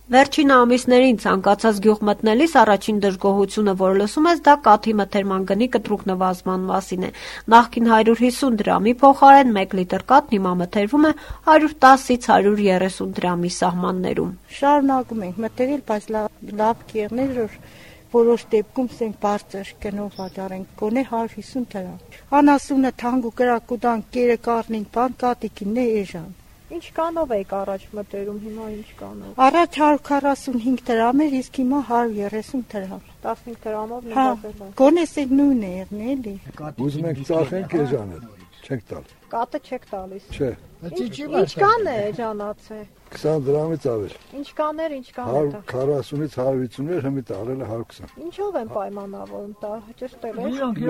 Վերջին ամիսներին ցանկացած գյուղ մտնելիս առաջին դժգոհությունը, որ լսում ես, դա կաթի մթերման գնի կտրուկ նվազման մասին է։ Նախկին 150 դրամի փոխարեն 1 լիտր կաթն հիմա մթերվում է 110-ից 130 դրամի սահմաններում։ Շարունակում ենք մթերել, բայց լավ կերներ, որ որոշ դեպքում սենք բարձր գնով վաճառենք, գոնե 150 դրամ։ Անասունը թանկ ու կրակուդան կերը կառնին, բան կատիկինն է էժան։ Ինչ կանով եք առաջ մտերում, հիմա ինչ կանով։ Առաջ 145 դրամ էր, իսկ հիմա 130 դրամ։ 15 դրամով նվազել է։ Գոնե սենք նույնն է եղն էլի։ Ուզում եք ծախենք էժան է, չենք տալ։ Կատը չեք տալիս։ Չէ։ Ինչ կան է էժանացե։ 20 դրամից ավել։ Ինչ կաներ, ինչ կաներ։ 140-ից 150-ը հիմա տարել է 120։ Ինչով են պայմանավորում տա, ճշտել է։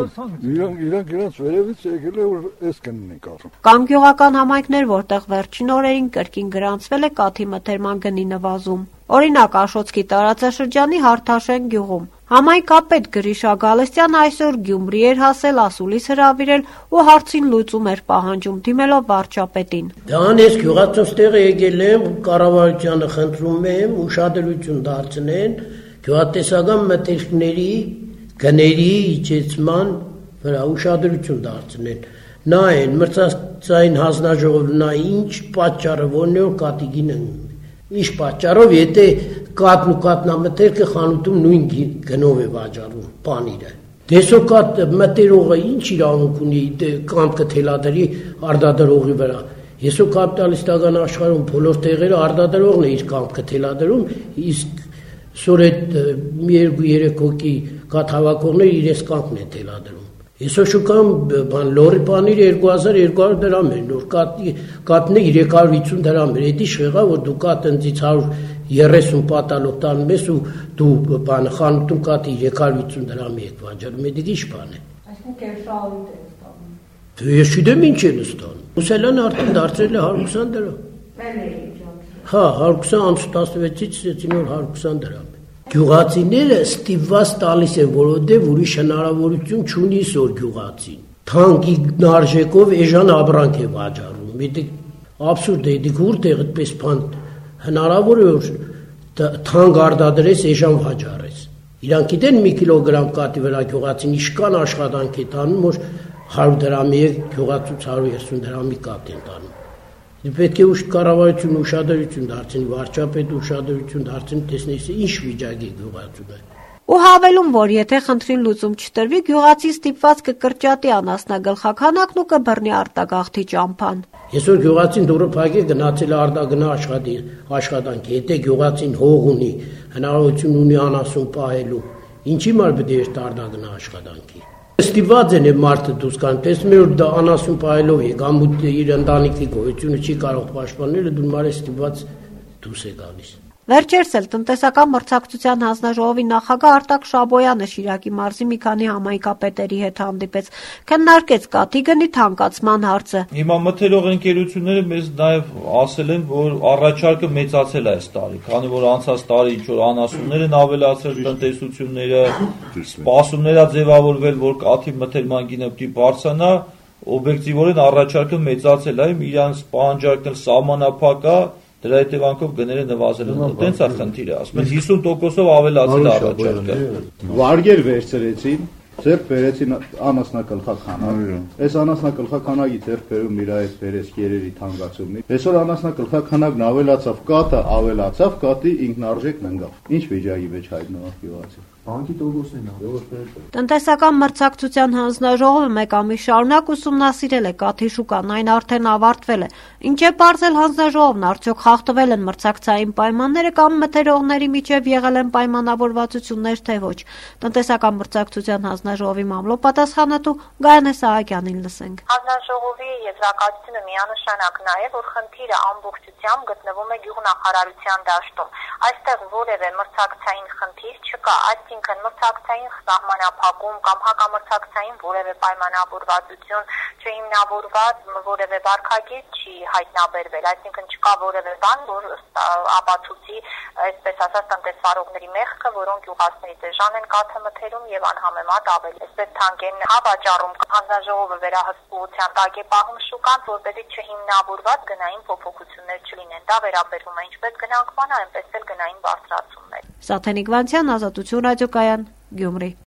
Իրանք վերևից եկել է, որ էս կնենք ասում։ Կան գյուղական համայնքներ, որտեղ վերջին օրերին կրկին գրանցվել է կաթի մթերման գնի նվազում։ Օրինակ Աշոտսկի տարածաշրջանի Հարթաշեն գյուղում համայնքապետ Գրիշա Գալստյանը այսօր Գյումրի էր հասել, ասուլիս հրավիրել ու հարցին լուծում էր պահանջում, դիմելով վարչապետին։ Դանես գյուղացիստեղը եկել եմ, կառավարությանը խնդրում եմ ուշադրություն դարձնեն գյուղատնտեսական մթերքների գների իջեցման վրա ուշադրություն դարձնեն։ Նայեն մրցակցային հանձնաժողովը նա ինչ պատճառը որն է կատիգին Ինչ պատճառով, եթե կատն ու կատնամթերքը խանութում նույն գնով է վաճառում պանիրը։ Դեսո կատ մտերողը ինչ իրավունք ունի կամքը թելադրի արտադրողի վրա։ Եսո կապիտալիստական աշխարհում բոլոր տեղերը արտադրողն է իր կամքը թելադրում, իսկ սոր այդ 2-3 հոգի կաթ հավաքողները իրենց կամքն է թելադրում։ Եսո շուկան լորի պանիրը 2200 դրամ է, նոր կատն է 350 դրամ է, էդի շեղա, որ դու կատ ընձից 130 պատալով տանում ես ու դու խանութում կատի 350 դրամի եք վաճառում, էդի ինչ բան է։ Այսինքն կերշահավիտ է ստանում։ Ես չգիտեմ ինչ են ստանում։ Ուսելան արդեն դարձել է 120 դրամ։ Հա, 120 ամսի 16-ից նոր 120 դրամ։ Գյուղացիները ստիպված տալիս են, որովհետև ուրիշ հնարավորություն չունի սոր գյուղացին։ Թանկի արժեքով էժան ապրանք է վաճառում։ Դա աբսուրդ է, դուք որտեղ այդպես բան հնարավոր է որ թանկ արտադրես էժան վաճառես։ Իրանք գիտեն մի կիլոգրամ կատի վրա գյուղացին ինչքան աշխատանք է տանում, որ 100 դրամի է գյուղացուց 130 դրամի կատ են տանում։ Պետք է կառավարությունը ուշադրություն դարձնի, վարչապետը ուշադրություն դարձնի, տեսնես ինչ վիճակի գյուղացուն է։ Ու հավելում, որ եթե խնդրին լուծում չտրվի, գյուղացի ստիպված կկրճատի անասնագլխաքանակն ու կբռնի արտագաղթի ճամփան։ Այսօր գյուղացին դուրը փակի գնացել է արտագնա աշխատանքի, եթե գյուղացին հող ունի, հնարավորություն ունի անասուն պահելու, ինչի մար պետք է արտագնա աշխատանքի։ Ստիպված են մարդը դուրս գան, տեսնում է որ դա անասուն պահելով է, գամուտ իր ընտանիքի գոյությունը չի կարող պաշտպանել, դու մարը ստիպված դուրս է գալիս։ Վերջերս էլ տնտեսական մրցակցության հանձնաժողովի նախագահ Արտակ Շաբոյանը Շիրակի մարզի մի քանի համայնքապետերի հետ հանդիպեց, քննարկեց կաթի գնի թանկացման հարցը։ Հիմա մթերող ընկերությունները մեզ նաև ասել են, որ առաջարկը մեծացել է այս տարի, քանի որ անցած տարի ինչ որ անասուններ են ավելացել տնտեսությունները, սպասումներ ա ձևավորվել, որ կաթի մթերման գինը պիտի բարձրանա, օբյեկտիվորեն առաջարկը մեծացել է, իրանց պահանջարկն էլ սահմանափակ է։ Դրա հետևանքով գները նվազել են, տենց է խնդիրը, ասում են 50%-ով ավելացել առաջարկը։ Վարգեր վերցրեցին, ձեռք բերեցին անասնագլխականակ։ Այս անասնագլխականակի ձեռք բերում իր այդ բերես երերի թանկացումնի։ Այսօր անասնագլխականակն ավելացավ, կատը ավելացավ, կատի ինքնարժեքն ընկավ։ Ինչ վիճակի մեջ հայտնվող գյուղացի։ Բանկի տոկոսն է։ Տնտեսական մրցակցության հանձնաժողովը մեկ ամիս շարունակ ուսումնասիրել է կաթի շուկան, այն արդեն ավարտվել է։ Ինչ է պարզել հանձնաժողովն, արդյոք խախտվել են մրցակցային պայմանները կամ մթերողների միջև եղել են պայմանավորվածություններ, թե ոչ։ Տնտեսական մրցակցության հանձնաժողովի մամլոպատասխանատու Գայանե Սահակյանին լսենք։ Հանձնաժողովի եզրակացությունը միանշանակ նա է, որ խնդիրը ամբողջությամբ գտնվում է գյուղնախարարության դաշտում։ Այստեղ որևէ մրցակցային խնդիր չկա, այսինքն մրցակցային սահմանափակում կամ հակամրցակցային որևէ պայմանավորվածություն չհիմնավորված որևէ վարքագիծ չի հայտնաբերվել, այսինքն չկա որևէ բան, որ ապացուցի, այսպես ասած, տնտեսվարողների մեղքը, որոնք գյուղացների դեժան են կաթը մթերում եւ անհամեմատ ավելի այսպես թանկ են հավաճառում հանձնաժողովը վերահսկողության տակ է պահում շուկան, որպեսզի չհիմնավորված գնային փոփոխություններ չլինեն։ Դա վերաբերում է ինչպես գնանկմանը, այնպես էլ գնային բարձրացումներ։ Սաթենիկ Վանցյան, Ազատություն ռադիոկայան, Գյումրի։